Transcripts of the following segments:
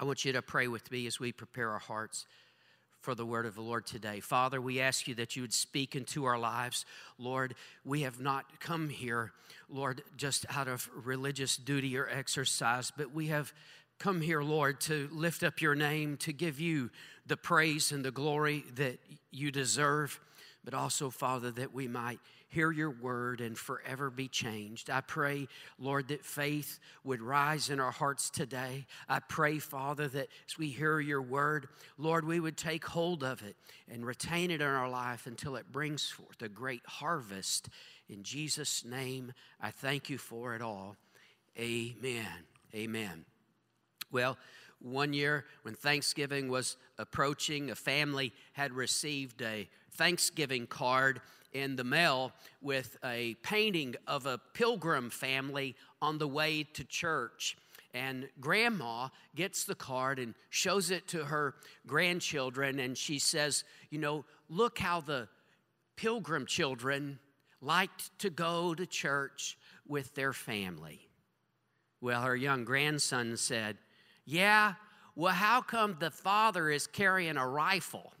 I want you to pray with me as we prepare our hearts for the word of the Lord today. Father, we ask you that you would speak into our lives. Lord, we have not come here, Lord, just out of religious duty or exercise, but we have come here, Lord, to lift up your name, to give you the praise and the glory that you deserve, but also, Father, that we might hear your word and forever be changed. I pray, Lord, that faith would rise in our hearts today. I pray, Father, that as we hear your word, Lord, we would take hold of it and retain it in our life until it brings forth a great harvest. In Jesus' name, I thank you for it all. Amen. Amen. Well, one year when Thanksgiving was approaching, a family had received a Thanksgiving card in the mail with a painting of a pilgrim family on the way to church. And Grandma gets the card and shows it to her grandchildren, and she says, you know, look how the pilgrim children liked to go to church with their family. Well, her young grandson said, yeah, well, how come the father is carrying a rifle?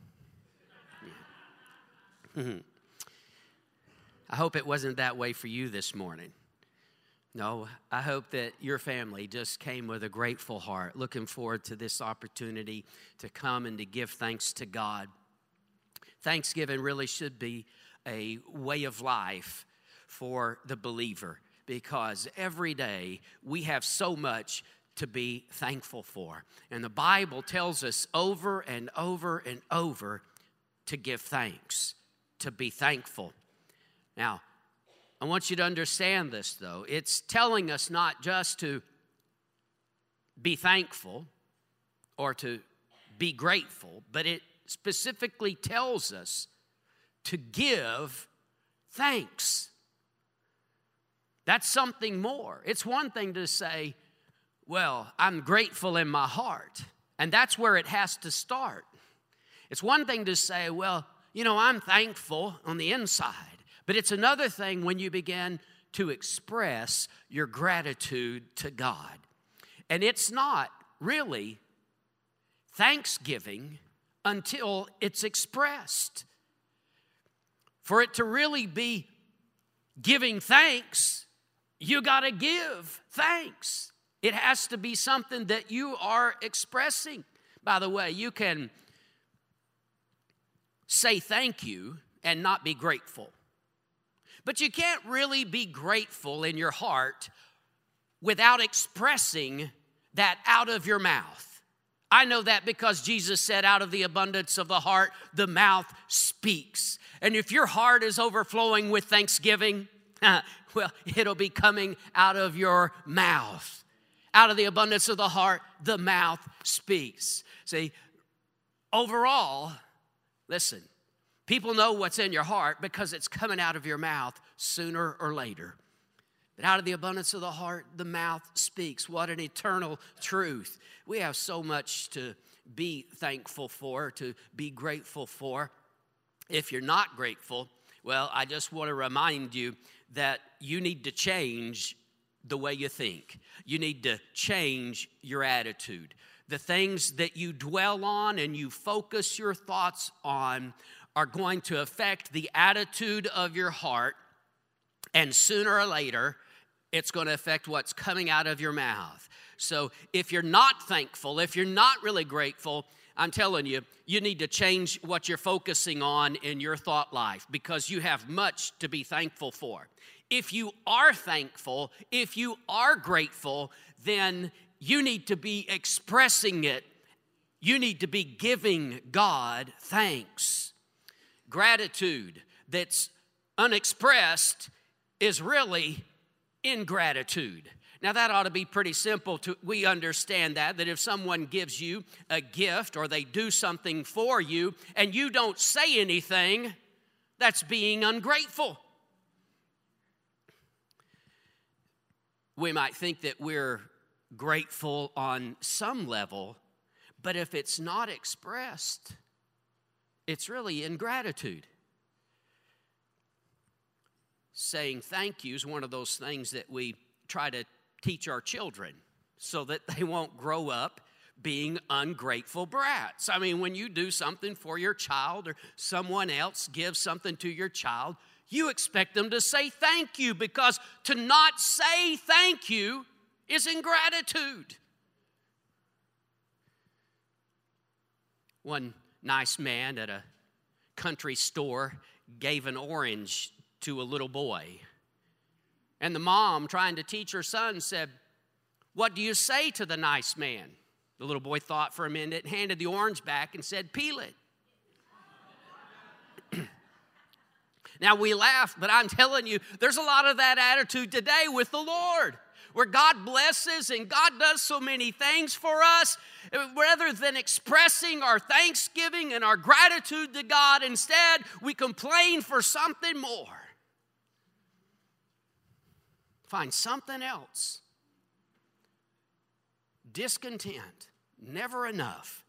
I hope it wasn't that way for you this morning. No, I hope that your family just came with a grateful heart, looking forward to this opportunity to come and to give thanks to God. Thanksgiving really should be a way of life for the believer, because every day we have so much to be thankful for. And the Bible tells us over and over and over to give thanks, to be thankful. Now, I want you to understand this, though. It's telling us not just to be thankful or to be grateful, but it specifically tells us to give thanks. That's something more. It's one thing to say, well, I'm grateful in my heart, and that's where it has to start. It's one thing to say, well, you know, I'm thankful on the inside. But it's another thing when you begin to express your gratitude to God. And it's not really thanksgiving until it's expressed. For it to really be giving thanks, you got to give thanks. It has to be something that you are expressing. By the way, you can say thank you and not be grateful. But you can't really be grateful in your heart without expressing that out of your mouth. I know that because Jesus said, out of the abundance of the heart, the mouth speaks. And if your heart is overflowing with thanksgiving, well, it'll be coming out of your mouth. Out of the abundance of the heart, the mouth speaks. See, overall, listen, people know what's in your heart because it's coming out of your mouth sooner or later. But out of the abundance of the heart, the mouth speaks. What an eternal truth. We have so much to be thankful for, to be grateful for. If you're not grateful, well, I just want to remind you that you need to change the way you think. You need to change your attitude. The things that you dwell on and you focus your thoughts on are going to affect the attitude of your heart, and sooner or later, it's going to affect what's coming out of your mouth. So if you're not thankful, if you're not really grateful, I'm telling you, you need to change what you're focusing on in your thought life, because you have much to be thankful for. If you are thankful, if you are grateful, then you need to be expressing it. You need to be giving God thanks. Gratitude that's unexpressed is really ingratitude. Now, that ought to be pretty simple. We understand that if someone gives you a gift or they do something for you and you don't say anything, that's being ungrateful. We might think that we're grateful on some level, but if it's not expressed, it's really ingratitude. Saying thank you is one of those things that we try to teach our children so that they won't grow up being ungrateful brats. I mean, when you do something for your child or someone else gives something to your child, you expect them to say thank you, because to not say thank you is ingratitude. One nice man at a country store gave an orange to a little boy. And the mom, trying to teach her son, said, "What do you say to the nice man?" The little boy thought for a minute, handed the orange back and said, "Peel it." Now we laugh, but I'm telling you, there's a lot of that attitude today with the Lord, where God blesses and God does so many things for us. Rather than expressing our thanksgiving and our gratitude to God, instead we complain for something more. Find something else. Discontent, never enough.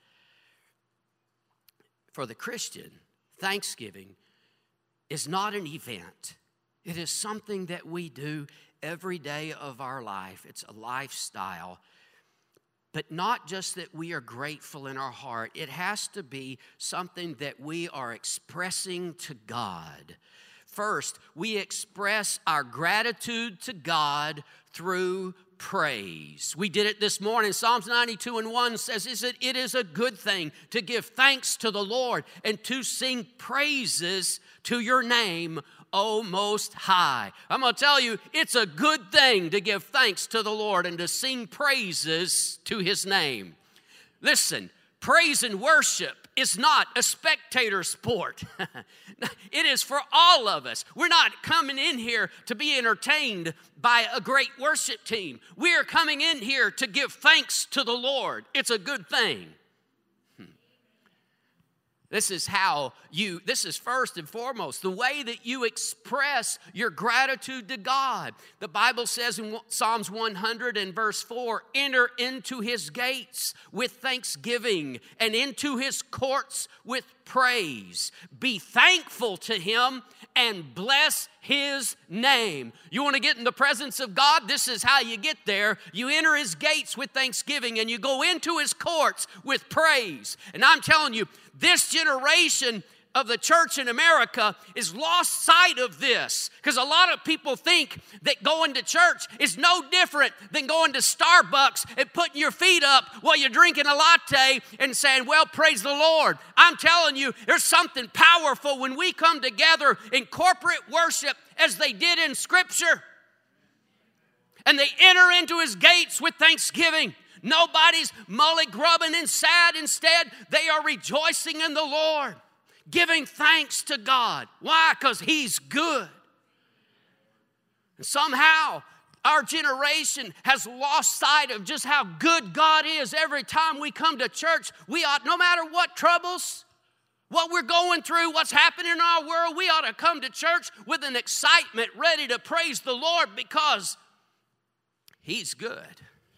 For the Christian, thanksgiving is not an event. It is something that we do every day of our life. It's a lifestyle. But not just that we are grateful in our heart. It has to be something that we are expressing to God. First, we express our gratitude to God through praise. We did it this morning. Psalms 92:1 says, "It is a good thing to give thanks to the Lord and to sing praises to your name, O Most High." I'm going to tell you, it's a good thing to give thanks to the Lord and to sing praises to His name. Listen, praise and worship is not a spectator sport. It is for all of us. We're not coming in here to be entertained by a great worship team. We are coming in here to give thanks to the Lord. It's a good thing. This is first and foremost, the way that you express your gratitude to God. The Bible says in Psalms 100 and verse 4, "Enter into His gates with thanksgiving and into His courts with praise. Be thankful to Him and bless His name." You want to get in the presence of God? This is how you get there. You enter His gates with thanksgiving and you go into His courts with praise. And I'm telling you, this generation of the church in America is lost sight of this, because a lot of people think that going to church is no different than going to Starbucks and putting your feet up while you're drinking a latte and saying, "Well, praise the Lord." I'm telling you, there's something powerful when we come together in corporate worship as they did in Scripture, and they enter into His gates with thanksgiving. Nobody's mully-grubbing and sad. Instead, they are rejoicing in the Lord, giving thanks to God. Why? Because He's good. And somehow, our generation has lost sight of just how good God is. Every time we come to church, we ought, no matter what troubles, what we're going through, what's happening in our world, we ought to come to church with an excitement, ready to praise the Lord because He's good.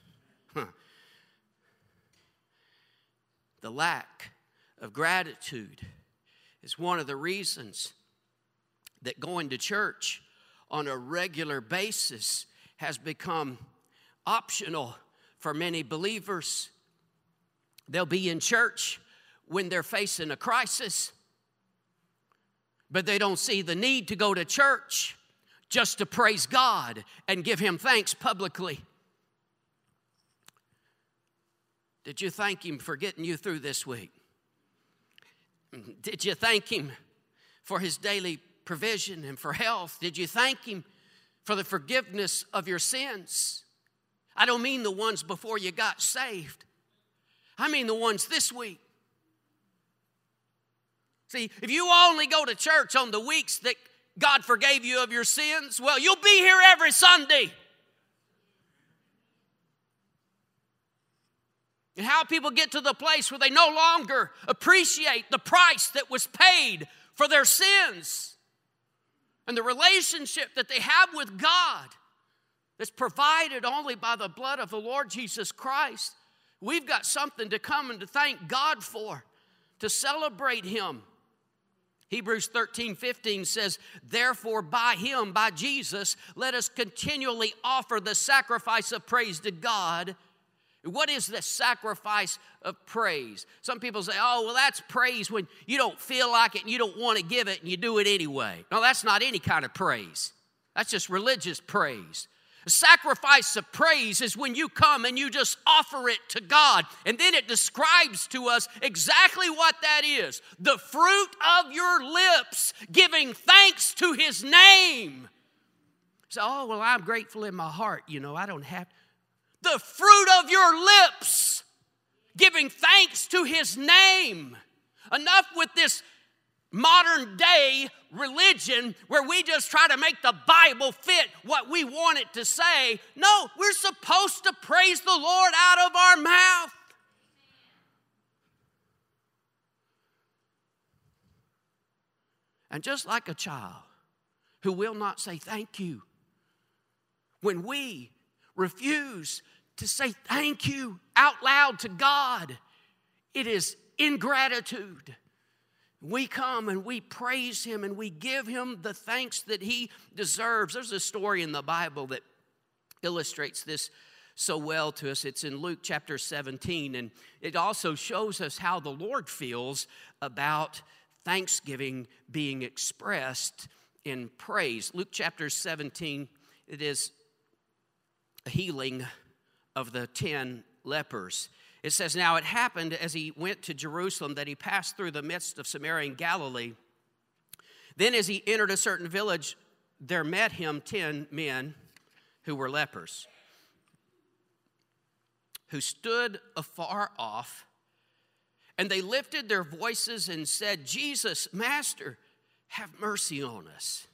The lack of gratitude is one of the reasons that going to church on a regular basis has become optional for many believers. They'll be in church when they're facing a crisis, but they don't see the need to go to church just to praise God and give Him thanks publicly. Did you thank Him for getting you through this week? Did you thank Him for His daily provision and for health? Did you thank Him for the forgiveness of your sins? I don't mean the ones before you got saved. I mean the ones this week. See, if you only go to church on the weeks that God forgave you of your sins, well, you'll be here every Sunday. And how people get to the place where they no longer appreciate the price that was paid for their sins and the relationship that they have with God that's provided only by the blood of the Lord Jesus Christ. We've got something to come and to thank God for, to celebrate Him. Hebrews 13:15 says, "Therefore by Him, by Jesus, let us continually offer the sacrifice of praise to God, What is the sacrifice of praise? Some people say, oh, well, that's praise when you don't feel like it and you don't want to give it and you do it anyway. No, that's not any kind of praise. That's just religious praise. A sacrifice of praise is when you come and you just offer it to God. And then it describes to us exactly what that is. The fruit of your lips giving thanks to His name. So, oh, well, I'm grateful in my heart. I don't have. The fruit of your lips giving thanks to His name. Enough with this modern day religion where we just try to make the Bible fit what we want it to say. No, we're supposed to praise the Lord out of our mouth. And just like a child who will not say thank you, when we refuse to say thank you out loud to God, it is ingratitude. We come and we praise Him and we give Him the thanks that He deserves. There's a story in the Bible that illustrates this so well to us. It's in Luke chapter 17, and it also shows us how the Lord feels about thanksgiving being expressed in praise. Luke chapter 17, it is a healing of the 10 lepers. It says, now it happened as He went to Jerusalem that He passed through the midst of Samaria and Galilee. Then as He entered a certain village, there met Him 10 men who were lepers, who stood afar off, and they lifted their voices and said, Jesus, Master, have mercy on us.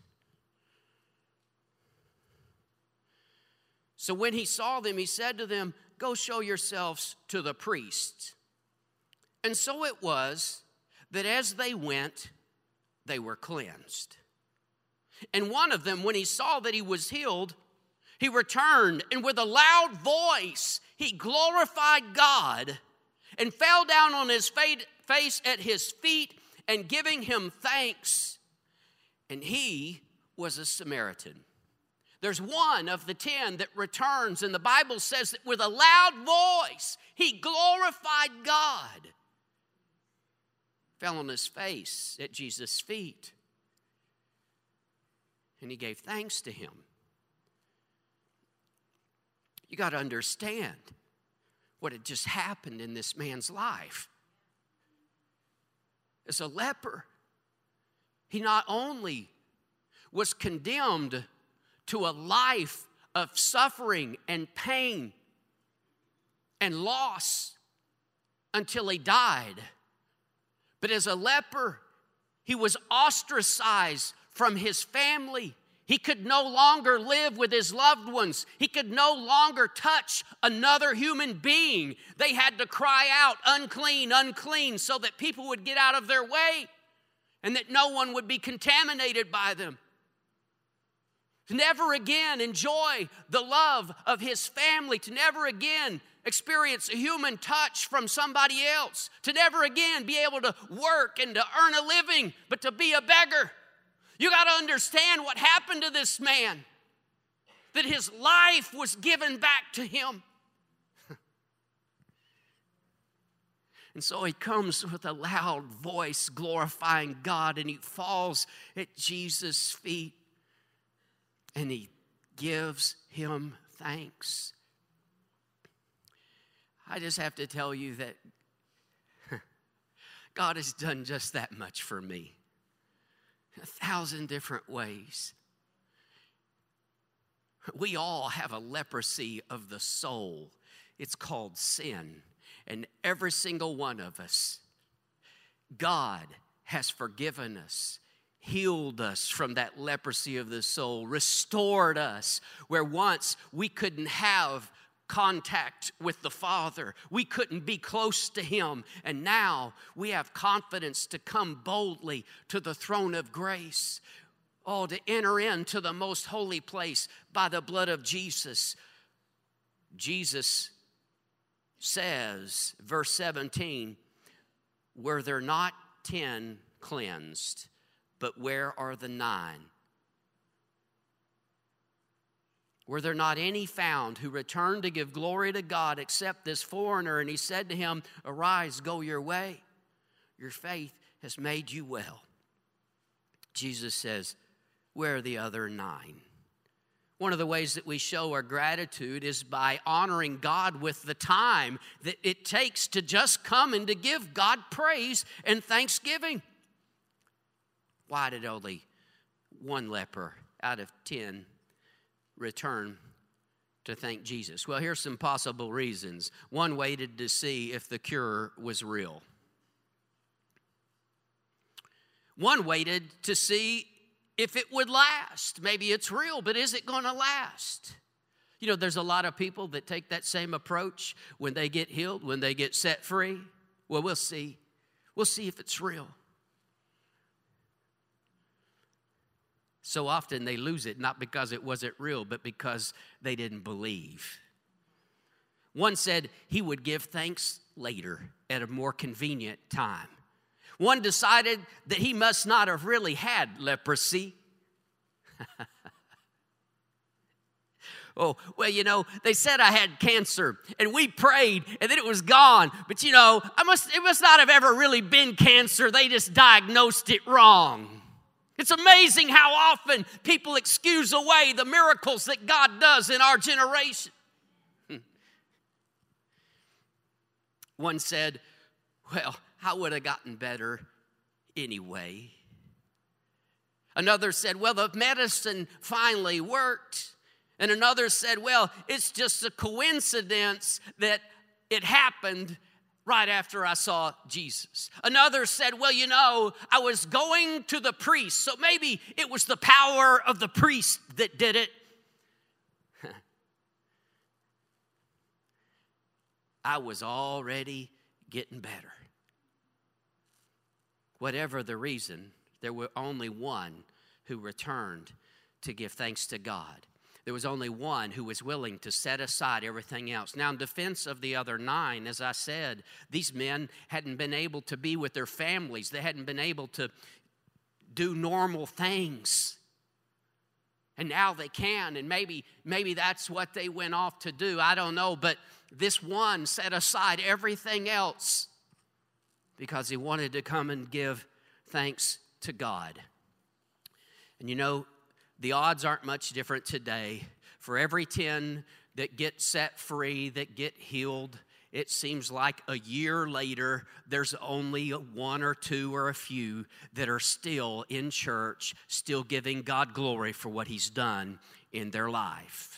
So when He saw them, He said to them, go show yourselves to the priests. And so it was that as they went, they were cleansed. And one of them, when he saw that he was healed, he returned, and with a loud voice, he glorified God and fell down on his face at His feet and giving Him thanks. And he was a Samaritan. There's one of the 10 that returns, and the Bible says that with a loud voice, he glorified God. Fell on his face at Jesus' feet, and he gave thanks to Him. You got to understand what had just happened in this man's life. As a leper, he not only was condemned to a life of suffering and pain and loss until he died, but as a leper, he was ostracized from his family. He could no longer live with his loved ones. He could no longer touch another human being. They had to cry out, unclean, unclean, so that people would get out of their way and that no one would be contaminated by them. To never again enjoy the love of his family, to never again experience a human touch from somebody else, to never again be able to work and to earn a living, but to be a beggar. You got to understand what happened to this man, that his life was given back to him. And so he comes with a loud voice glorifying God, and he falls at Jesus' feet and he gives Him thanks. I just have to tell you that God has done just that much for me in 1,000 different ways. We all have a leprosy of the soul. It's called sin. And every single one of us, God has forgiven us, healed us from that leprosy of the soul, restored us where once we couldn't have contact with the Father. We couldn't be close to Him. And now we have confidence to come boldly to the throne of grace. Oh, to enter into the most holy place by the blood of Jesus. Jesus says, verse 17, were there not 10 cleansed? But where are the 9? were there not any found who returned to give glory to God except this foreigner? And he said to him, arise, go your way. Your faith has made you well. Jesus says, where are the other 9? One of the ways that we show our gratitude is by honoring God with the time that it takes to just come and to give God praise and thanksgiving. Why did only 1 leper out of 10 return to thank Jesus? Well, here's some possible reasons. One waited to see if the cure was real. One waited to see if it would last. Maybe it's real, but is it going to last? You know, there's a lot of people that take that same approach when they get healed, when they get set free. Well, we'll see. We'll see if it's real. So often they lose it, not because it wasn't real, but because they didn't believe. One said he would give thanks later at a more convenient time. One decided that he must not have really had leprosy. Oh, well, you know, they said I had cancer, and we prayed, and then it was gone. But, you know, it must not have ever really been cancer. They just diagnosed it wrong. It's amazing how often people excuse away the miracles that God does in our generation. One said, well, I would have gotten better anyway. Another said, well, the medicine finally worked. And another said, well, it's just a coincidence that it happened right after I saw Jesus. Another said, well, you know, I was going to the priest, so maybe it was the power of the priest that did it. I was already getting better. Whatever the reason, there were only one who returned to give thanks to God. There was only one who was willing to set aside everything else. Now, in defense of the other 9, as I said, these men hadn't been able to be with their families. They hadn't been able to do normal things. And now they can, and maybe that's what they went off to do. I don't know, but this one set aside everything else because he wanted to come and give thanks to God. And you know, the odds aren't much different today. For every 10 that get set free, that get healed, it seems like a year later, there's only 1 or 2 or a few that are still in church, still giving God glory for what he's done in their life.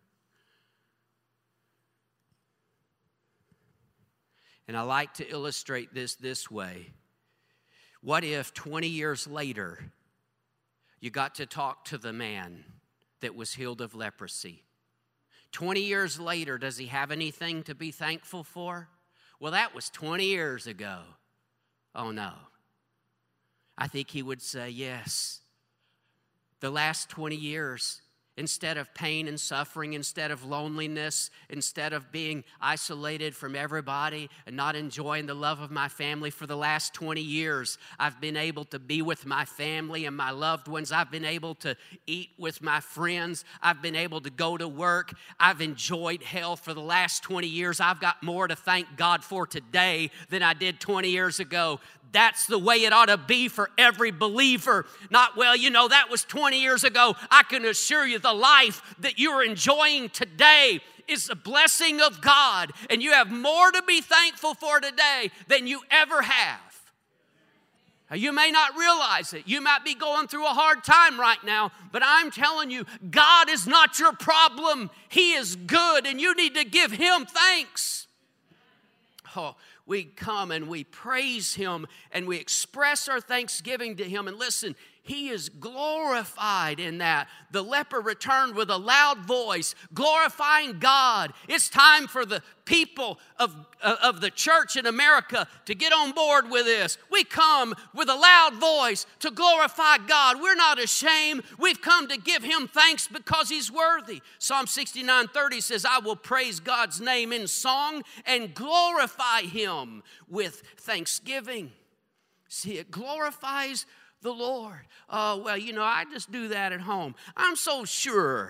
And I like to illustrate this way. What if 20 years later, you got to talk to the man that was healed of leprosy? 20 years later, does he have anything to be thankful for? Well, that was 20 years ago. Oh, no. I think he would say, yes. The last 20 years, instead of pain and suffering, instead of loneliness, instead of being isolated from everybody and not enjoying the love of my family, for the last 20 years, I've been able to be with my family and my loved ones. I've been able to eat with my friends. I've been able to go to work. I've enjoyed health for the last 20 years. I've got more to thank God for today than I did 20 years ago. That's the way it ought to be for every believer. Not, well, you know, that was 20 years ago. I can assure you the life that you're enjoying today is a blessing of God. And you have more to be thankful for today than you ever have. Now, you may not realize it. You might be going through a hard time right now. But I'm telling you, God is not your problem. He is good, and you need to give him thanks. Oh, we come and we praise him and we express our thanksgiving to him. And listen, he is glorified in that. The leper returned with a loud voice, glorifying God. It's time for the people of the church in America to get on board with this. We come with a loud voice to glorify God. We're not ashamed. We've come to give him thanks because he's worthy. Psalm 69:30 says, I will praise God's name in song and glorify him with thanksgiving. See, it glorifies the Lord. Oh, well, you know, I just do that at home. I'm so sure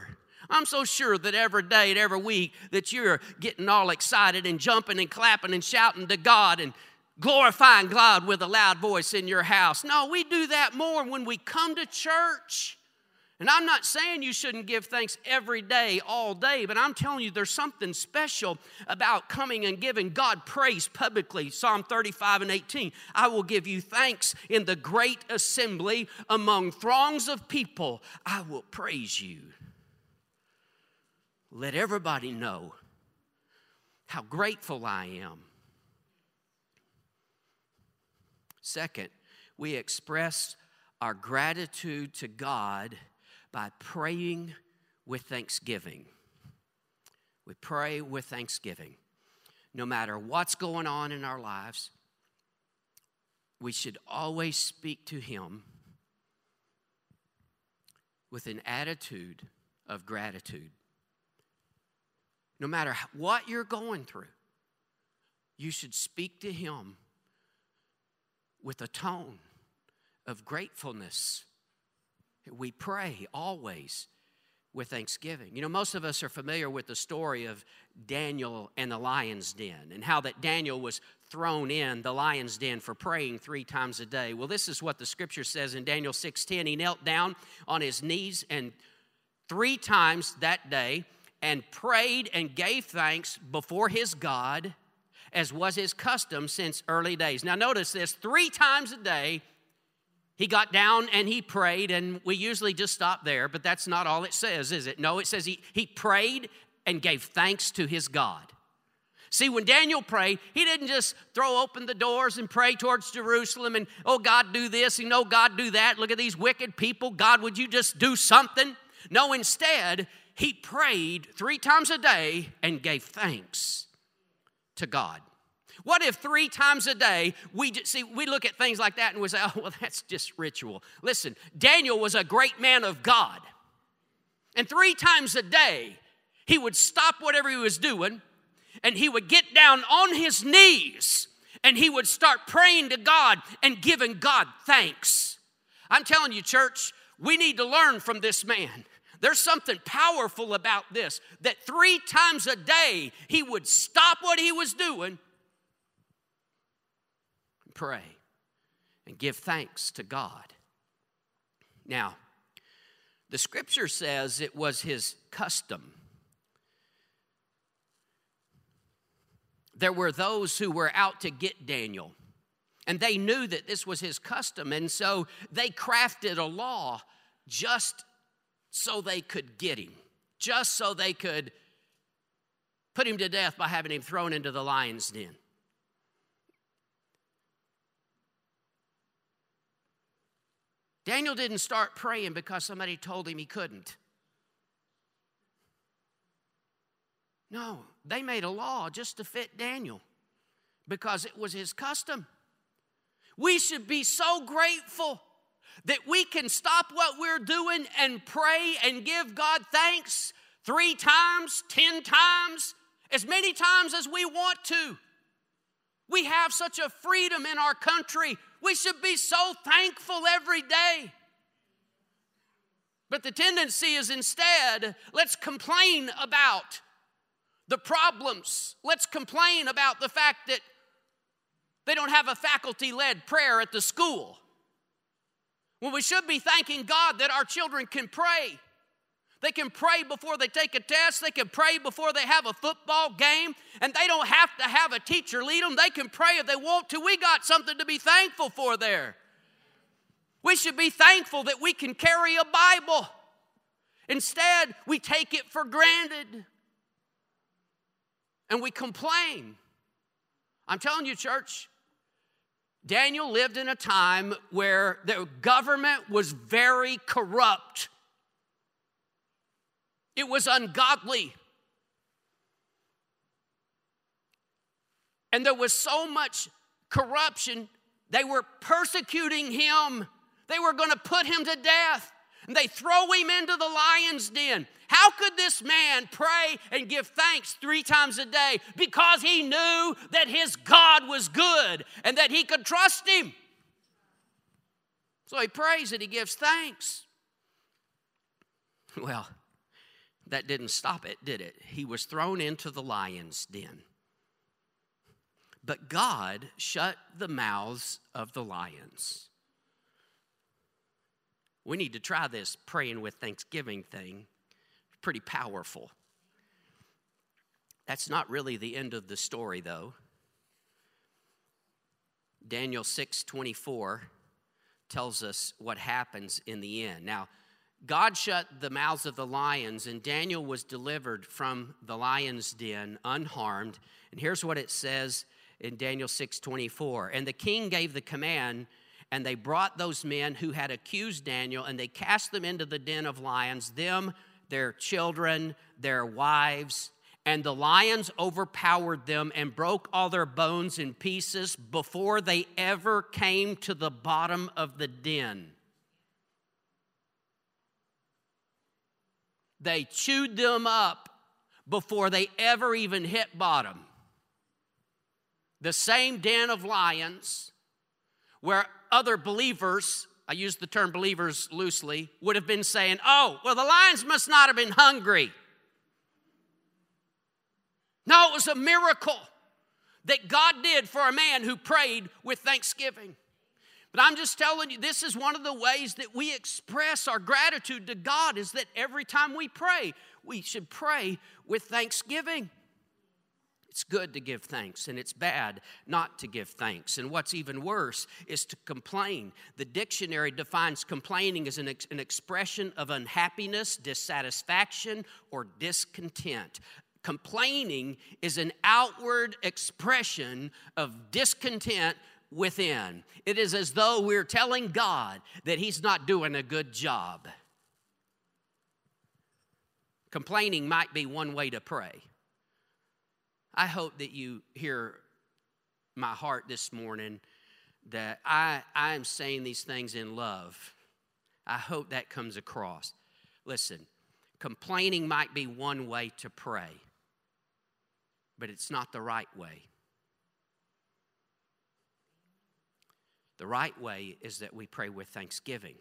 I'm so sure that every day and every week that you're getting all excited and jumping and clapping and shouting to God and glorifying God with a loud voice in your house. No, we do that more when we come to church. And I'm not saying you shouldn't give thanks every day, all day, but I'm telling you there's something special about coming and giving God praise publicly. Psalm 35:18, I will give you thanks in the great assembly among throngs of people. I will praise you. Let everybody know how grateful I am. Second, we express our gratitude to God by praying with thanksgiving. We pray with thanksgiving. No matter what's going on in our lives, we should always speak to Him with an attitude of gratitude. No matter what you're going through, you should speak to Him with a tone of gratefulness. We pray always with thanksgiving. You know, most of us are familiar with the story of Daniel and the lion's den and how that Daniel was thrown in the lion's den for praying 3 times a day. Well, this is what the scripture says in Daniel 6:10. He knelt down on his knees and 3 times that day and prayed and gave thanks before his God, as was his custom since early days. Now notice this, 3 times a day, he got down and he prayed, and we usually just stop there, but that's not all it says, is it? No, it says he prayed and gave thanks to his God. See, when Daniel prayed, he didn't just throw open the doors and pray towards Jerusalem and, oh, God, do this, and oh, God, do that. Look at these wicked people. God, would you just do something? No, instead, he prayed 3 times a day and gave thanks to God. What if 3 times a day, we look at things like that and we say, oh, well, that's just ritual. Listen, Daniel was a great man of God. And 3 times a day, he would stop whatever he was doing and he would get down on his knees and he would start praying to God and giving God thanks. I'm telling you, church, we need to learn from this man. There's something powerful about this, that 3 times a day, he would stop what he was doing, pray, and give thanks to God. Now, the scripture says it was his custom. There were those who were out to get Daniel, and they knew that this was his custom, and so they crafted a law just so they could get him, just so they could put him to death by having him thrown into the lion's den. Daniel didn't start praying because somebody told him he couldn't. No, they made a law just to fit Daniel because it was his custom. We should be so grateful that we can stop what we're doing and pray and give God thanks 3 times, 10 times, as many times as we want to. We have such a freedom in our country. We should be so thankful every day. But the tendency is instead, let's complain about the problems. Let's complain about the fact that they don't have a faculty-led prayer at the school. Well, we should be thanking God that our children can pray. They can pray before they take a test. They can pray before they have a football game. And they don't have to have a teacher lead them. They can pray if they want to. We got something to be thankful for there. We should be thankful that we can carry a Bible. Instead, we take it for granted. And we complain. I'm telling you, church, Daniel lived in a time where the government was very corrupt. It was ungodly. And there was so much corruption, they were persecuting him. They were going to put him to death. And they throw him into the lion's den. How could this man pray and give thanks 3 times a day? Because he knew that his God was good and that he could trust him. So he prays and he gives thanks. Well, That didn't stop it, did it? He was thrown into the lion's den. But God shut the mouths of the lions. We need to try this praying with thanksgiving thing. Pretty powerful. That's not really the end of the story, though. Daniel 6:24 tells us what happens in the end. Now, God shut the mouths of the lions, and Daniel was delivered from the lion's den unharmed. And here's what it says in Daniel 6:24. And the king gave the command, and they brought those men who had accused Daniel, and they cast them into the den of lions, them, their children, their wives. And the lions overpowered them and broke all their bones in pieces before they ever came to the bottom of the den. They chewed them up before they ever even hit bottom. The same den of lions where other believers, I use the term believers loosely, would have been saying, oh, well, the lions must not have been hungry. No, it was a miracle that God did for a man who prayed with thanksgiving. But I'm just telling you, this is one of the ways that we express our gratitude to God, is that every time we pray, we should pray with thanksgiving. It's good to give thanks, and it's bad not to give thanks. And what's even worse is to complain. The dictionary defines complaining as an expression of unhappiness, dissatisfaction, or discontent. Complaining is an outward expression of discontent within. It is as though we're telling God that He's not doing a good job. Complaining might be one way to pray. I hope that you hear my heart this morning, that I am saying these things in love. I hope that comes across. Listen, complaining might be one way to pray, but it's not the right way. The right way is that we pray with thanksgiving.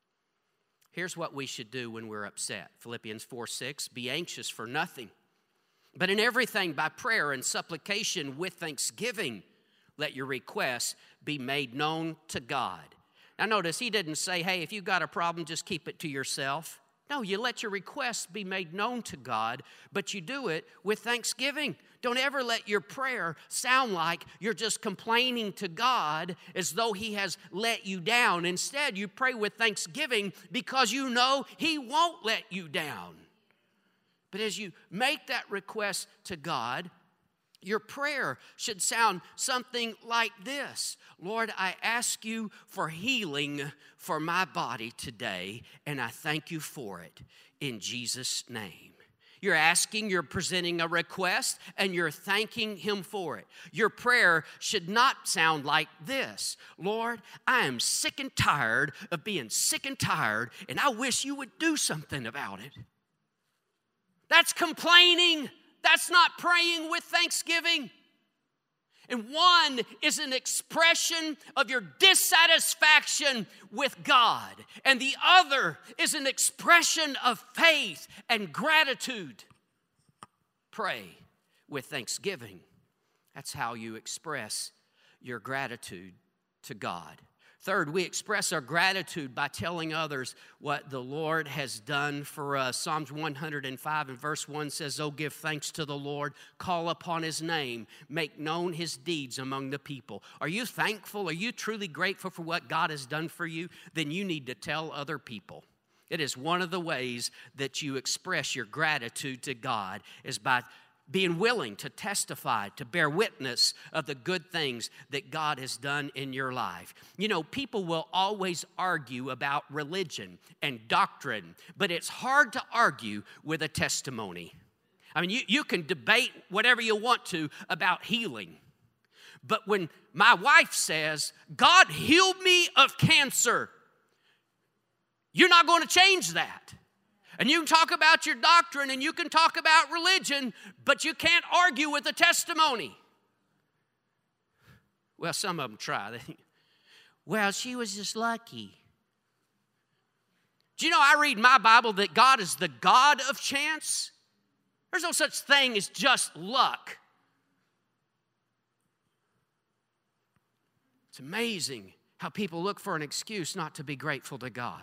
Here's what we should do when we're upset. Philippians 4:6, be anxious for nothing, but in everything by prayer and supplication with thanksgiving, let your requests be made known to God. Now notice, he didn't say, hey, if you've got a problem, just keep it to yourself. No, you let your requests be made known to God, but you do it with thanksgiving. Don't ever let your prayer sound like you're just complaining to God as though He has let you down. Instead, you pray with thanksgiving because you know He won't let you down. But as you make that request to God, your prayer should sound something like this. Lord, I ask you for healing for my body today, and I thank you for it in Jesus' name. You're asking, you're presenting a request, and you're thanking Him for it. Your prayer should not sound like this. Lord, I am sick and tired of being sick and tired, and I wish you would do something about it. That's complaining. That's not praying with thanksgiving. And one is an expression of your dissatisfaction with God, and the other is an expression of faith and gratitude. Pray with thanksgiving. That's how you express your gratitude to God. Third, we express our gratitude by telling others what the Lord has done for us. Psalms 105 and verse 1 says, oh, give thanks to the Lord, call upon His name, make known His deeds among the people. Are you thankful? Are you truly grateful for what God has done for you? Then you need to tell other people. It is one of the ways that you express your gratitude to God, is by being willing to testify, to bear witness of the good things that God has done in your life. You know, people will always argue about religion and doctrine, but it's hard to argue with a testimony. I mean, you can debate whatever you want to about healing, but when my wife says, God healed me of cancer, you're not going to change that. And you can talk about your doctrine and you can talk about religion, but you can't argue with a testimony. Well, some of them try. They think, well, she was just lucky. Do you know I read in my Bible that God is the God of chance? There's no such thing as just luck. It's amazing how people look for an excuse not to be grateful to God.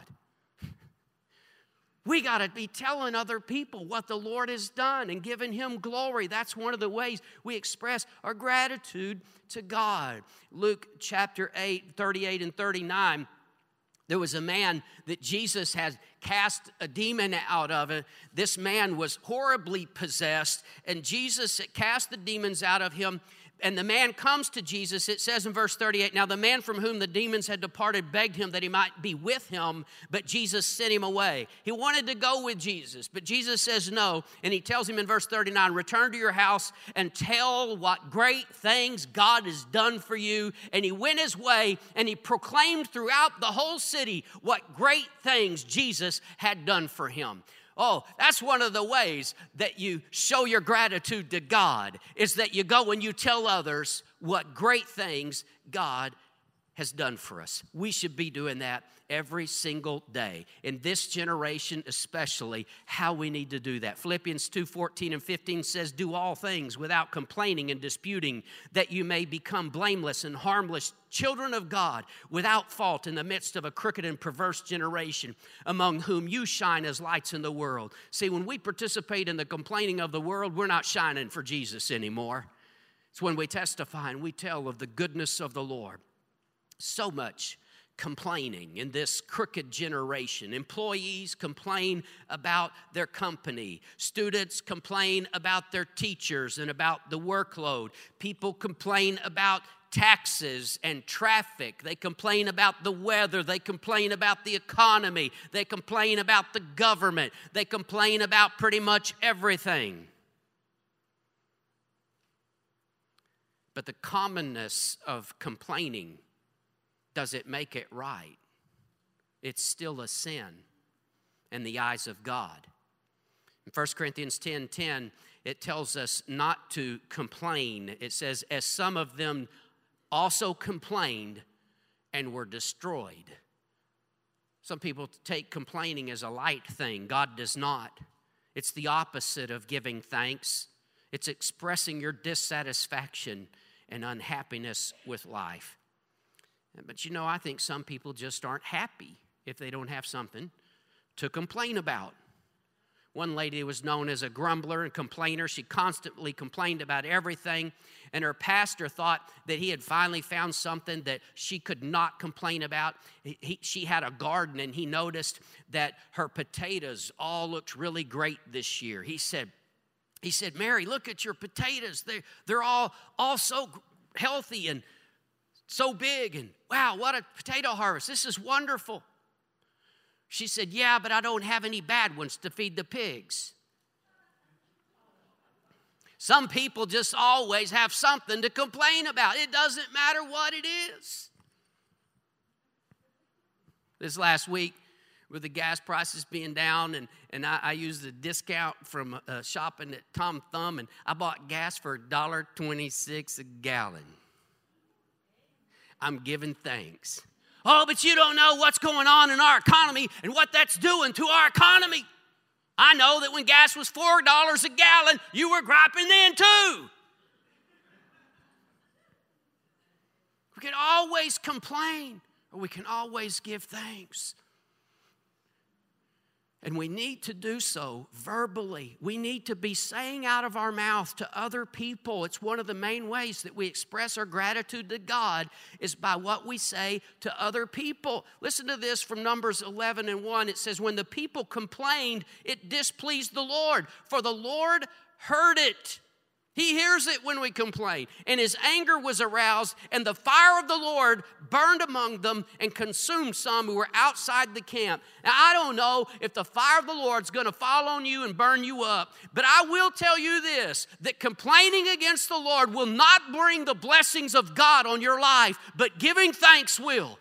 We got to be telling other people what the Lord has done and giving Him glory. That's one of the ways we express our gratitude to God. Luke chapter 8, 38 and 39. There was a man that Jesus had cast a demon out of. This man was horribly possessed, and Jesus had cast the demons out of him. And the man comes to Jesus. It says in verse 38, now the man from whom the demons had departed begged him that he might be with him, but Jesus sent him away. He wanted to go with Jesus, but Jesus says no. And he tells him in verse 39, return to your house and tell what great things God has done for you. And he went his way and he proclaimed throughout the whole city what great things Jesus had done for him. Oh, that's one of the ways that you show your gratitude to God, is that you go and you tell others what great things God has done for us. We should be doing that every single day. In this generation especially, how we need to do that. Philippians 2:14 and 15 says, do all things without complaining and disputing, that you may become blameless and harmless children of God, without fault in the midst of a crooked and perverse generation, among whom you shine as lights in the world. See, when we participate in the complaining of the world, we're not shining for Jesus anymore. It's when we testify and we tell of the goodness of the Lord. So much complaining in this crooked generation. Employees complain about their company. Students complain about their teachers and about the workload. People complain about taxes and traffic. They complain about the weather. They complain about the economy. They complain about the government. They complain about pretty much everything. But the commonness of complaining, does it make it right? It's still a sin in the eyes of God. In 1 Corinthians 10:10, it tells us not to complain. It says, as some of them also complained and were destroyed. Some people take complaining as a light thing. God does not. It's the opposite of giving thanks. It's expressing your dissatisfaction and unhappiness with life. But you know, I think some people just aren't happy if they don't have something to complain about. One lady was known as a grumbler and complainer. She constantly complained about everything, and her pastor thought that he had finally found something that she could not complain about. She had a garden, and he noticed that her potatoes all looked really great this year. He said, Mary, look at your potatoes. They're all so healthy and so big, and wow, what a potato harvest. This is wonderful. She said, yeah, but I don't have any bad ones to feed the pigs. Some people just always have something to complain about. It doesn't matter what it is. This last week, with the gas prices being down, and I used a discount from shopping at Tom Thumb, and I bought gas for $1.26 a gallon. I'm giving thanks. Oh, but you don't know what's going on in our economy and what that's doing to our economy. I know that when gas was $4 a gallon, you were griping then too. We can always complain, or we can always give thanks. And we need to do so verbally. We need to be saying out of our mouth to other people. It's one of the main ways that we express our gratitude to God is by what we say to other people. Listen to this from Numbers 11:1. It says, when the people complained, it displeased the Lord, for the Lord heard it. He hears it when we complain. And his anger was aroused, and the fire of the Lord burned among them and consumed some who were outside the camp. Now, I don't know if the fire of the Lord's going to fall on you and burn you up, but I will tell you this, that complaining against the Lord will not bring the blessings of God on your life, but giving thanks will.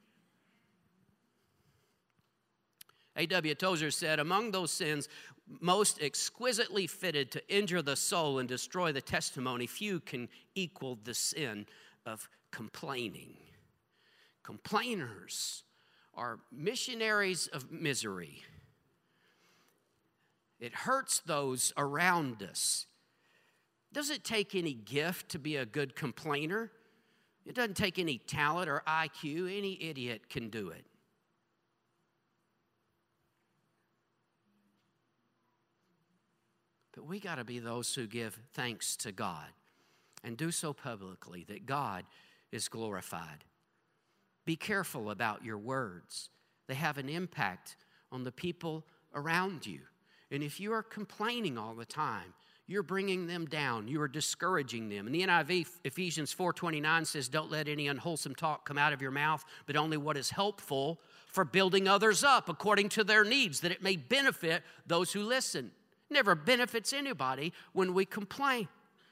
A.W. Tozer said, among those sins most exquisitely fitted to injure the soul and destroy the testimony, few can equal the sin of complaining. Complainers are missionaries of misery. It hurts those around us. Doesn't take any gift to be a good complainer. It doesn't take any talent or IQ. Any idiot can do it. But we got to be those who give thanks to God and do so publicly that God is glorified. Be careful about your words. They have an impact on the people around you. And if you are complaining all the time, you're bringing them down. You are discouraging them. In the NIV, Ephesians 4:29 says, don't let any unwholesome talk come out of your mouth, but only what is helpful for building others up according to their needs, that it may benefit those who listen. It never benefits anybody when we complain.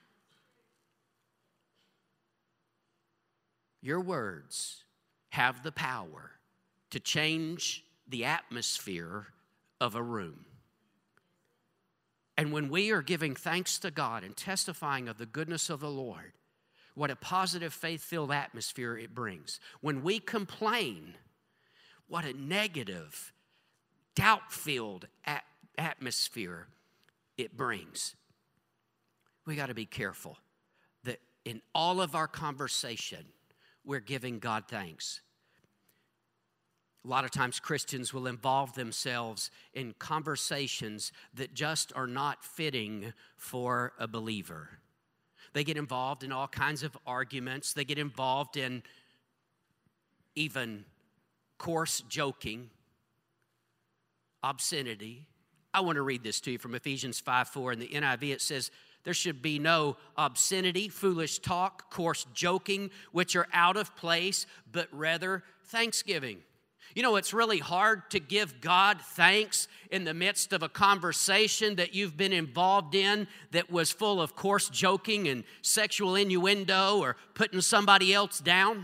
Your words have the power to change the atmosphere of a room. And when we are giving thanks to God and testifying of the goodness of the Lord, what a positive, faith-filled atmosphere it brings. When we complain, what a negative, doubt-filled atmosphere it brings. We got to be careful that in all of our conversation, we're giving God thanks. A lot of times Christians will involve themselves in conversations that just are not fitting for a believer. They get involved in all kinds of arguments. They get involved in even coarse joking, obscenity. I want to read this to you from Ephesians 5:4 in the NIV. It says, there should be no obscenity, foolish talk, coarse joking, which are out of place, but rather thanksgiving. You know, it's really hard to give God thanks in the midst of a conversation that you've been involved in that was full of coarse joking and sexual innuendo or putting somebody else down.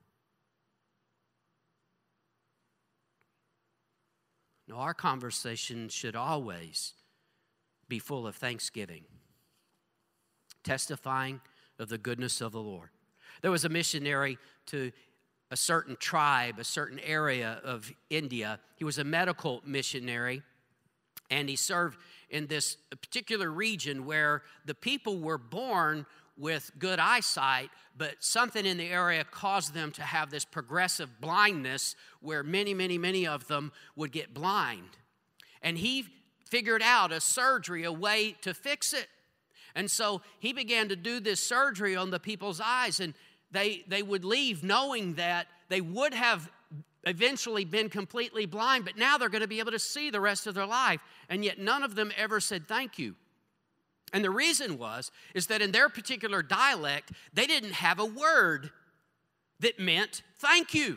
No, our conversation should always be full of thanksgiving, testifying of the goodness of the Lord. There was a missionary to a certain tribe, a certain area of India. He was a medical missionary, and he served in this particular region where the people were born with good eyesight, but something in the area caused them to have this progressive blindness where many of them would get blind. And he figured out a surgery, a way to fix it. And so he began to do this surgery on the people's eyes, and they would leave knowing that they would have eventually been completely blind, but now they're going to be able to see the rest of their life. And yet none of them ever said thank you. And the reason is that in their particular dialect, they didn't have a word that meant thank you.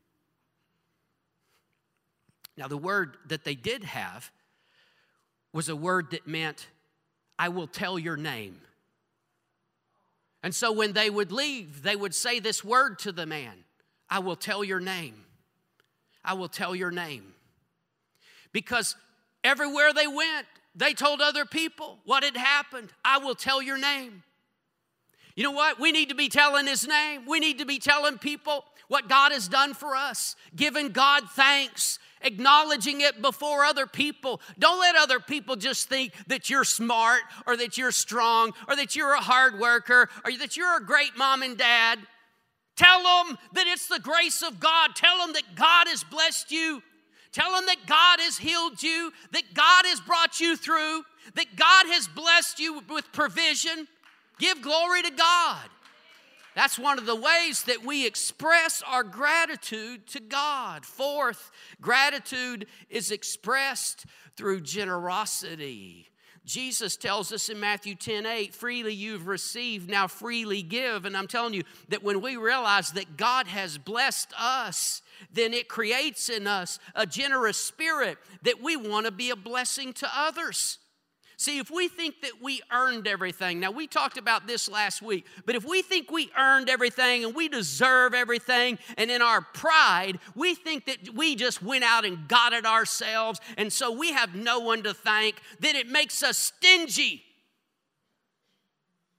Now, the word that they did have was a word that meant, I will tell your name. And so when they would leave, they would say this word to the man, I will tell your name. I will tell your name. Because everywhere they went, they told other people what had happened. I will tell your name. You know what? We need to be telling his name. We need to be telling people what God has done for us, giving God thanks, acknowledging it before other people. Don't let other people just think that you're smart or that you're strong or that you're a hard worker or that you're a great mom and dad. Tell them that it's the grace of God. Tell them that God has blessed you. Tell them that God has healed you, that God has brought you through, that God has blessed you with provision. Give glory to God. That's one of the ways that we express our gratitude to God. Fourth, gratitude is expressed through generosity. Jesus tells us in Matthew 10:8, freely you've received, now freely give. And I'm telling you that when we realize that God has blessed us, then it creates in us a generous spirit that we want to be a blessing to others. See, if we think that we earned everything, now we talked about this last week, but if we think we earned everything and we deserve everything, and in our pride, we think that we just went out and got it ourselves, and so we have no one to thank, then it makes us stingy.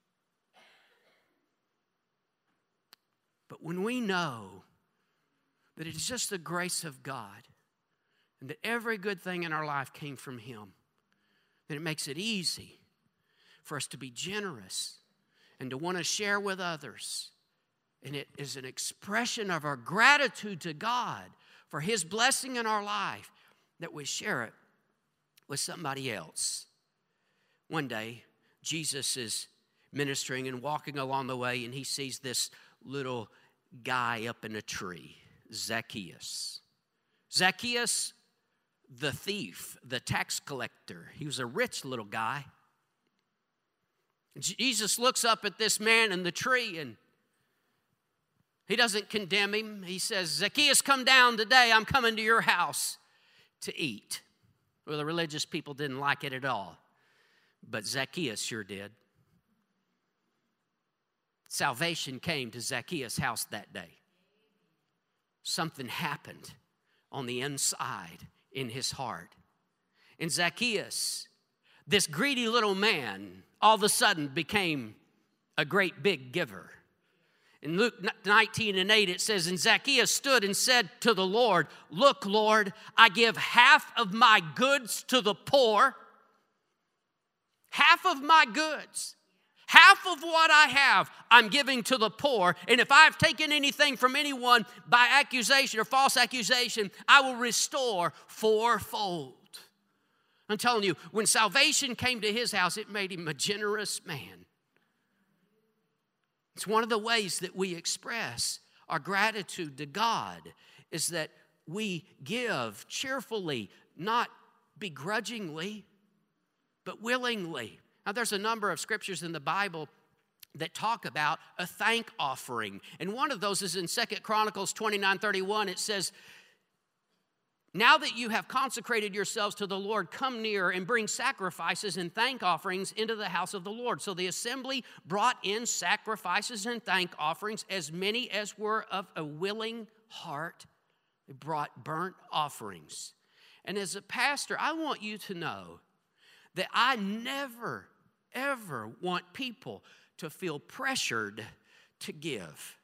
But when we know that it is just the grace of God and that every good thing in our life came from Him, that it makes it easy for us to be generous and to want to share with others. And it is an expression of our gratitude to God for His blessing in our life that we share it with somebody else. One day, Jesus is ministering and walking along the way, and He sees this little guy up in a tree, Zacchaeus. Zacchaeus, the thief, the tax collector. He was a rich little guy. Jesus looks up at this man in the tree, and He doesn't condemn him. He says, Zacchaeus, come down today. I'm coming to your house to eat. Well, the religious people didn't like it at all, but Zacchaeus sure did. Salvation came to Zacchaeus' house that day. Something happened on the inside in his heart. And Zacchaeus, this greedy little man, all of a sudden became a great big giver. In Luke 19:8, it says, and Zacchaeus stood and said to the Lord, look, Lord, I give half of my goods to the poor. Half of my goods. Half of what I have, I'm giving to the poor. And if I've taken anything from anyone by accusation or false accusation, I will restore fourfold. I'm telling you, when salvation came to his house, it made him a generous man. It's one of the ways that we express our gratitude to God is that we give cheerfully, not begrudgingly, but willingly. Now, there's a number of scriptures in the Bible that talk about a thank offering. And one of those is in 2 Chronicles 29:31. It says, now that you have consecrated yourselves to the Lord, come near and bring sacrifices and thank offerings into the house of the Lord. So the assembly brought in sacrifices and thank offerings, as many as were of a willing heart. They brought burnt offerings. And as a pastor, I want you to know that I never, ever want people to feel pressured to give.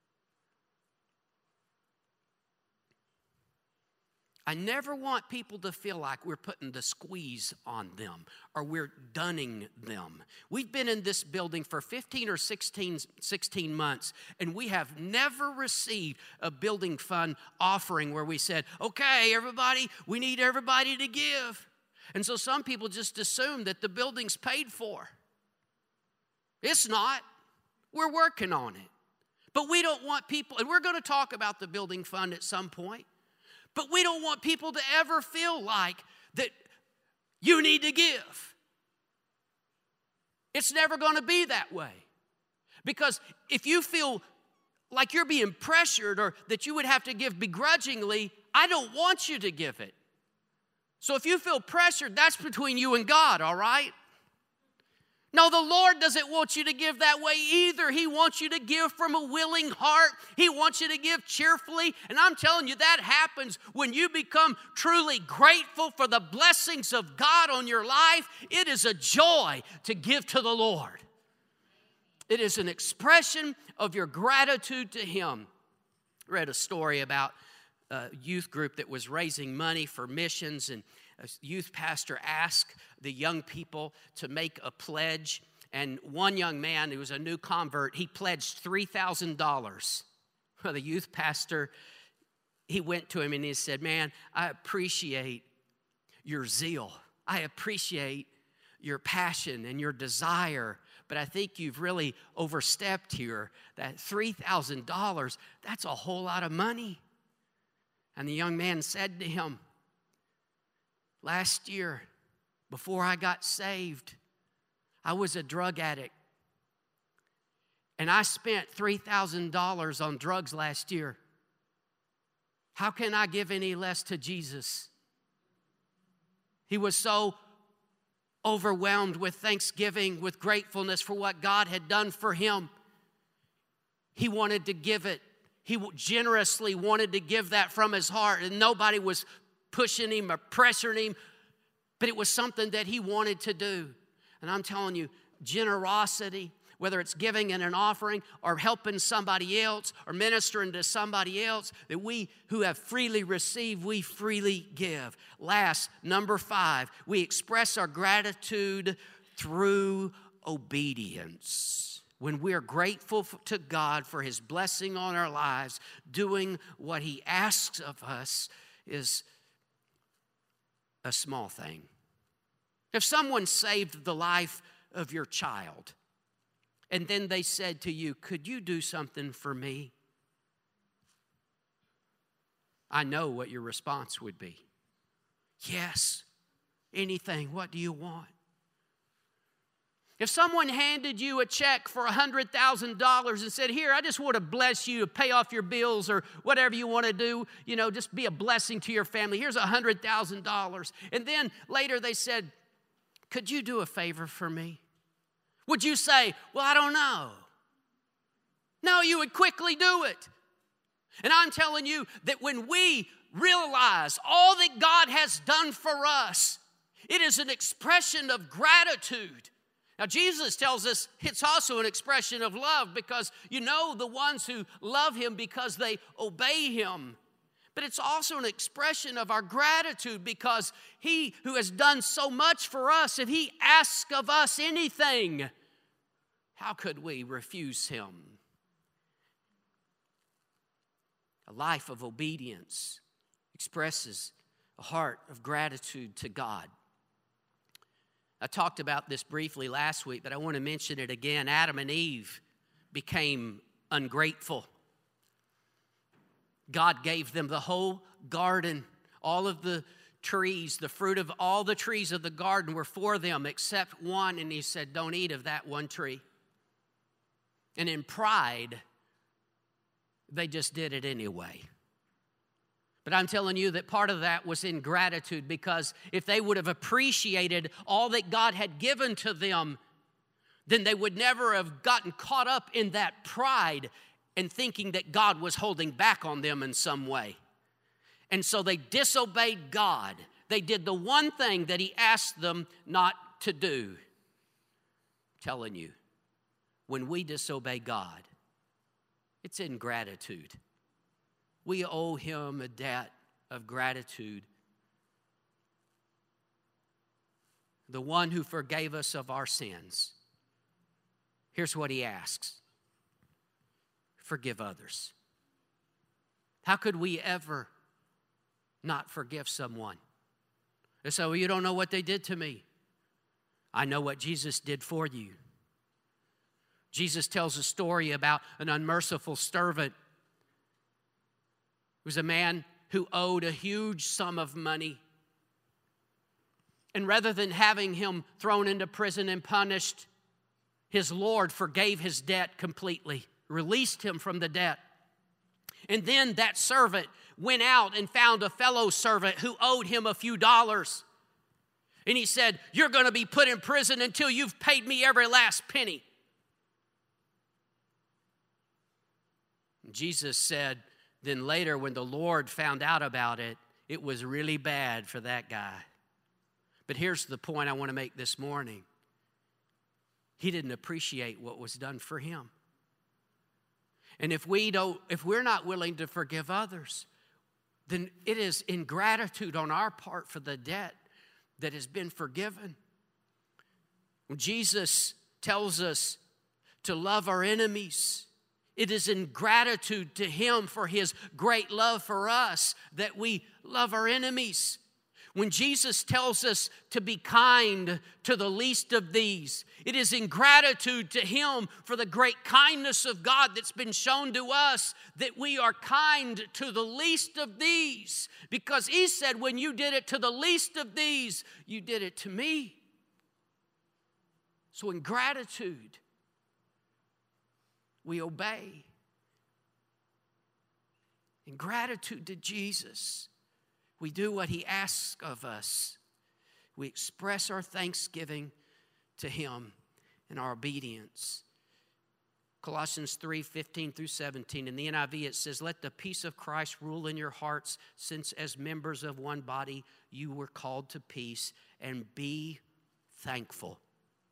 I never want people to feel like we're putting the squeeze on them or we're dunning them. We've been in this building for 15 or 16 months, and we have never received a building fund offering where we said, okay, everybody, we need everybody to give. And so some people just assume that the building's paid for. It's not. We're working on it. But we don't want people, and we're going to talk about the building fund at some point, but we don't want people to ever feel like that you need to give. It's never going to be that way. Because if you feel like you're being pressured or that you would have to give begrudgingly, I don't want you to give it. So if you feel pressured, that's between you and God, all right? No, the Lord doesn't want you to give that way either. He wants you to give from a willing heart. He wants you to give cheerfully. And I'm telling you, that happens when you become truly grateful for the blessings of God on your life. It is a joy to give to the Lord. It is an expression of your gratitude to Him. I read a story about a youth group that was raising money for missions, and a youth pastor asked the young people to make a pledge. And one young man who was a new convert, he pledged $3,000. Well, the youth pastor, he went to him and he said, man, I appreciate your zeal. I appreciate your passion and your desire, but I think you've really overstepped here. That $3,000, that's a whole lot of money. And the young man said to him, last year, before I got saved, I was a drug addict. And I spent $3,000 on drugs last year. How can I give any less to Jesus? He was so overwhelmed with thanksgiving, with gratefulness for what God had done for him. He wanted to give it. He generously wanted to give that from his heart, and nobody was pushing him or pressuring him, but it was something that he wanted to do. And I'm telling you, generosity, whether it's giving in an offering or helping somebody else or ministering to somebody else, that we who have freely received, we freely give. Last, number 5, we express our gratitude through obedience. When we are grateful to God for His blessing on our lives, doing what He asks of us is a small thing. If someone saved the life of your child, and then they said to you, "Could you do something for me?" I know what your response would be. Yes, anything. What do you want? If someone handed you a check for $100,000 and said, "Here, I just want to bless you to pay off your bills or whatever you want to do, just be a blessing to your family. Here's $100,000. And then later they said, "Could you do a favor for me?" Would you say, "Well, I don't know"? No, you would quickly do it. And I'm telling you that when we realize all that God has done for us, it is an expression of gratitude. Now, Jesus tells us it's also an expression of love, because the ones who love Him because they obey Him. But it's also an expression of our gratitude, because He who has done so much for us, if He asks of us anything, how could we refuse Him? A life of obedience expresses a heart of gratitude to God. I talked about this briefly last week, but I want to mention it again. Adam and Eve became ungrateful. God gave them the whole garden, all of the trees, the fruit of all the trees of the garden were for them except one, and He said, "Don't eat of that one tree." And in pride, they just did it anyway. But I'm telling you that part of that was in gratitude, because if they would have appreciated all that God had given to them, then they would never have gotten caught up in that pride and thinking that God was holding back on them in some way. And so they disobeyed God. They did the one thing that He asked them not to do. I'm telling you, when we disobey God, it's in gratitude. We owe Him a debt of gratitude. The one who forgave us of our sins. Here's what He asks: forgive others. How could we ever not forgive someone? They say, "Well, you don't know what they did to me." I know what Jesus did for you. Jesus tells a story about an unmerciful servant. It was a man who owed a huge sum of money. And rather than having him thrown into prison and punished, his Lord forgave his debt completely, released him from the debt. And then that servant went out and found a fellow servant who owed him a few dollars. And he said, "You're going to be put in prison until you've paid me every last penny." Jesus said, then later when the Lord found out about it, it was really bad for that guy. But here's the point I want to make this morning. He didn't appreciate what was done for him. And if we're not willing to forgive others, then it is ingratitude on our part for the debt that has been forgiven. When Jesus tells us to love our enemies, it is in gratitude to Him for His great love for us that we love our enemies. When Jesus tells us to be kind to the least of these, it is in gratitude to Him for the great kindness of God that's been shown to us that we are kind to the least of these. Because He said, when you did it to the least of these, you did it to me. So in gratitude, we obey. In gratitude to Jesus, we do what He asks of us. We express our thanksgiving to Him in our obedience. Colossians 3:15-17. In the NIV it says, "Let the peace of Christ rule in your hearts, since as members of one body you were called to peace, and be thankful.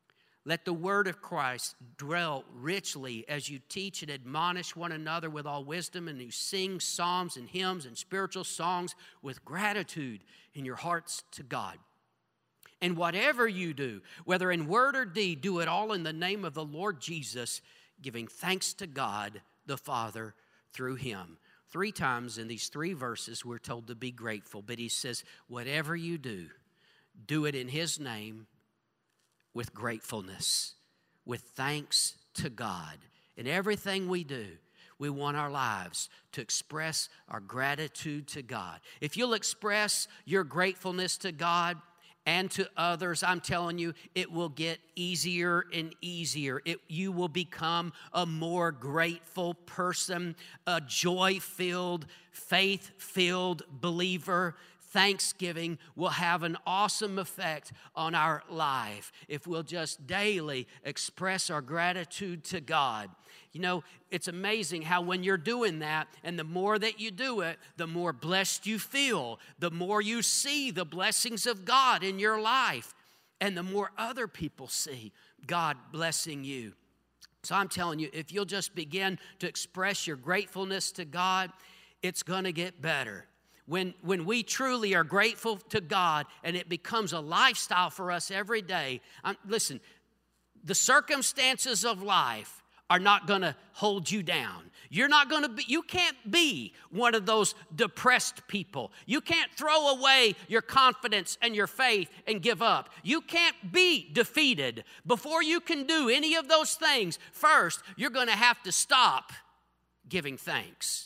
Let the word of Christ dwell richly as you teach and admonish one another with all wisdom, and you sing psalms and hymns and spiritual songs with gratitude in your hearts to God. And whatever you do, whether in word or deed, do it all in the name of the Lord Jesus, giving thanks to God the Father through him. 3 times in these 3 verses we're told to be grateful. But he says, whatever you do, do it in his name with gratefulness, with thanks to God. In everything we do, we want our lives to express our gratitude to God. If you'll express your gratefulness to God and to others, I'm telling you, it will get easier and easier. You will become a more grateful person, a joy-filled, faith-filled believer. Thanksgiving will have an awesome effect on our life if we'll just daily express our gratitude to God. You know, it's amazing how when you're doing that, and the more that you do it, the more blessed you feel, the more you see the blessings of God in your life, and the more other people see God blessing you. So I'm telling you, if you'll just begin to express your gratefulness to God, it's going to get better. When we truly are grateful to God and it becomes a lifestyle for us every day, listen, the circumstances of life are not going to hold you down. You can't be one of those depressed people. You can't throw away your confidence and your faith and give up. You can't be defeated. Before you can do any of those things, first, you're going to have to stop giving thanks.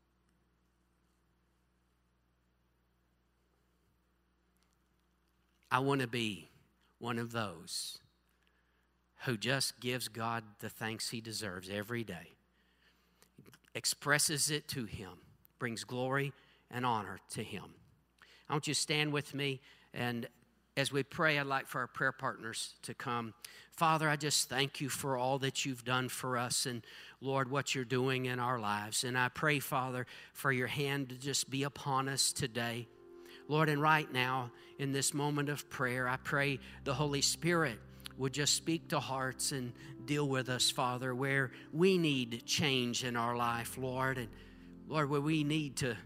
I want to be one of those who just gives God the thanks he deserves every day, expresses it to him, brings glory and honor to him. I want you to stand with me, and as we pray, I'd like for our prayer partners to come. Father, I just thank you for all that you've done for us, and Lord, what you're doing in our lives. And I pray, Father, for your hand to just be upon us today. Lord, and right now, in this moment of prayer, I pray the Holy Spirit would just speak to hearts and deal with us, Father, where we need change in our life, Lord. And Lord, where we need to,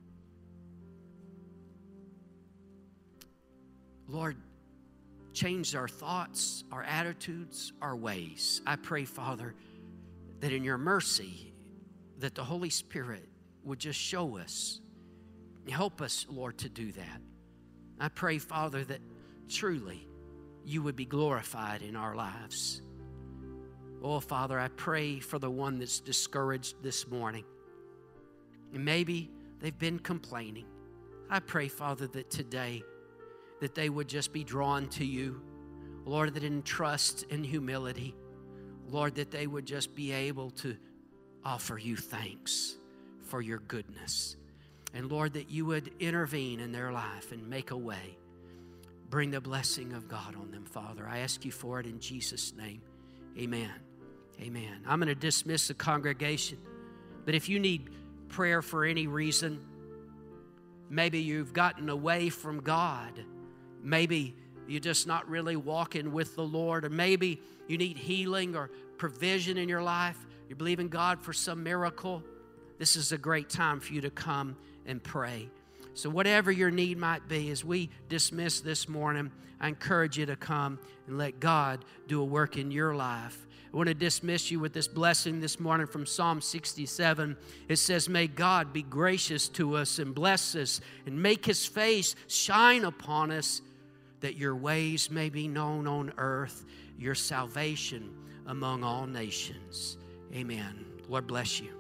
Lord, change our thoughts, our attitudes, our ways. I pray, Father, that in your mercy, that the Holy Spirit would just show us. Help us, Lord, to do that. I pray, Father, that truly you would be glorified in our lives. Oh, Father, I pray for the one that's discouraged this morning. And maybe they've been complaining. I pray, Father, that today that they would just be drawn to you. Lord, that in trust and humility, Lord, that they would just be able to offer you thanks for your goodness. And Lord, that you would intervene in their life and make a way. Bring the blessing of God on them, Father. I ask you for it in Jesus' name. Amen. Amen. I'm going to dismiss the congregation. But if you need prayer for any reason, maybe you've gotten away from God. Maybe you're just not really walking with the Lord. Or maybe you need healing or provision in your life. You're believing God for some miracle. This is a great time for you to come and pray. So whatever your need might be, as we dismiss this morning, I encourage you to come and let God do a work in your life. I want to dismiss you with this blessing this morning from Psalm 67. It says, may God be gracious to us and bless us and make his face shine upon us, that your ways may be known on earth, your salvation among all nations. Amen. Lord bless you.